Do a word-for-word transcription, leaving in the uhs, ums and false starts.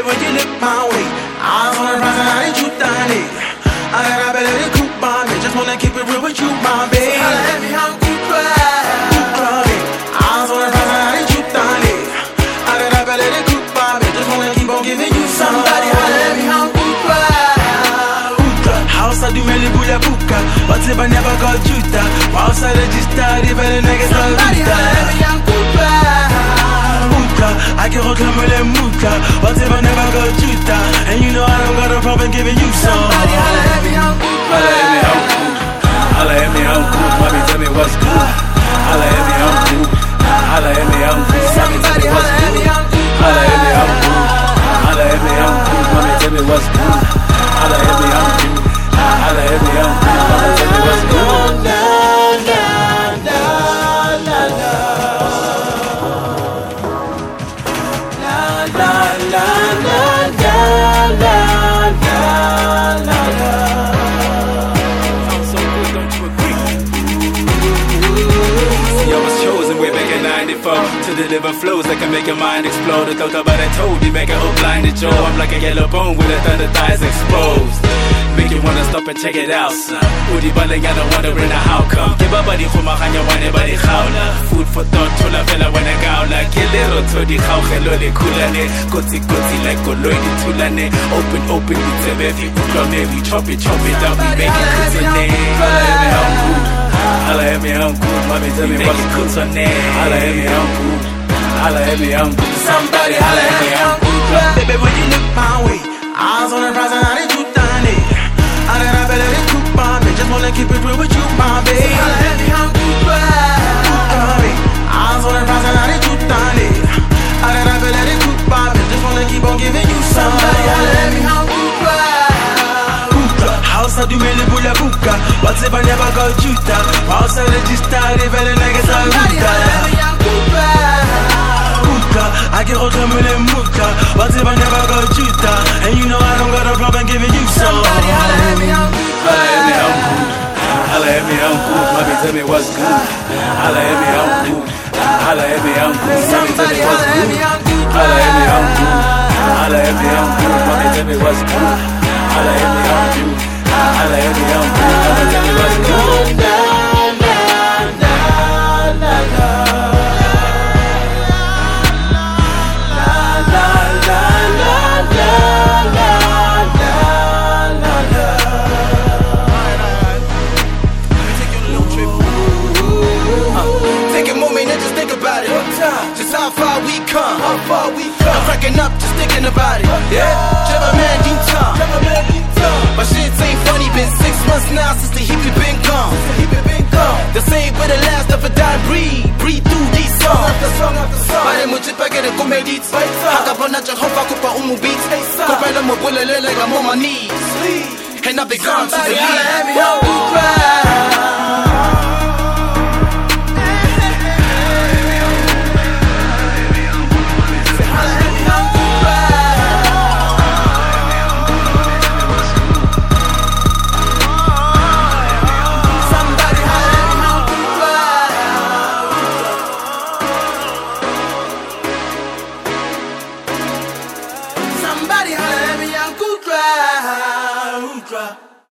when you look my way, eyes on the prize and I ain't you done it. I got a better than coop by me, just wanna keep it real with you, my baby. Holla at me, I'm Cooper. Eyes on the prize and I ain't you done it. I got a better than coop by me, just wanna keep on giving you some. Somebody holla at me, I'm Cooper. House I do many bulla buka, but if I never got you that, house I just started, but the niggas love you. Somebody holla at me, I'm Cooper. I can hold them with them muka, but if I never got you that, and you know I don't got a problem giving you some. Somebody holla at me, I'm Cooper. Holla at me, I'm cool. Mommy, tell me what's good. Holla at me, I'm cool. Holla at me, I'm cool. Mommy, tell me what's good. Holla at me, I'm cool. Holla at me, I'm cool. Mommy, tell me what's good. Holla at me, I'm cool. Holla at me, I'm cool. Mommy, tell me what's good. To deliver flows that can make your mind explode. I thought about it, told you, make it all blinded Joe. I'm like a yellow bone with a thunder thighs exposed. Make you wanna stop and check it out, son. Udi balengana wondering how come. Give a body khumaganya wane body khawla. Food for thought, thola vela when I gawla. Kelero todi khawkhelo le khulane. Kotsi kotsi like koloi di tulane. Open open di tebe vi utlwa me we chop it chop it up we make it kutsane. Holla at me, I'm cool. Mommy, tell me what's good to name. Holla at me, I'm cool. Holla at me, I'm cool. Somebody holla at me, I'm cool. Baby, when you look my way, eyes on the prize and I ain't you done it. I got a better than coop by me, just wanna keep it real with you, my baby. Holla at me, I'm cool. Eyes on the prize and I ain't you done it. I got a better than coop by me, just wanna keep on giving you some. Somebody holla at me, I'm cool. House I do many bulla buka, but if I never got you that, house I just started, but the niggas love you. I can hold them with them muka, but if I never got you that, and you know I don't got a problem giving you some. Somebody holla at me, I'm Holla at me, I'm cool. Holla at me, I'm cool. Mommy, tell me what's good. Holla at me, I'm cool. Holla at me, I'm cool. Mommy, tell me what's good. Holla at me, I'm cool. Holla at me, I'm cool. Mommy, tell me what's good. Holla at me, I'm cool. Holla at me, I'm cool. Mommy, tell me what's good. Just how far we come, how far we come. I'm cracking up, just thinking about it. Yeah, Trevor man, deep time. My shit ain't funny, been six months now since the heat been gone. The same with the last of a dying breed, breathe through these songs. Pare mo chipa get a comedy. Hakapona Jehovah kupa umu beats. Kopela mo bulele like I'm on my knees. And I've been gone to the lead. Somebody holla at me, I'm Cooper.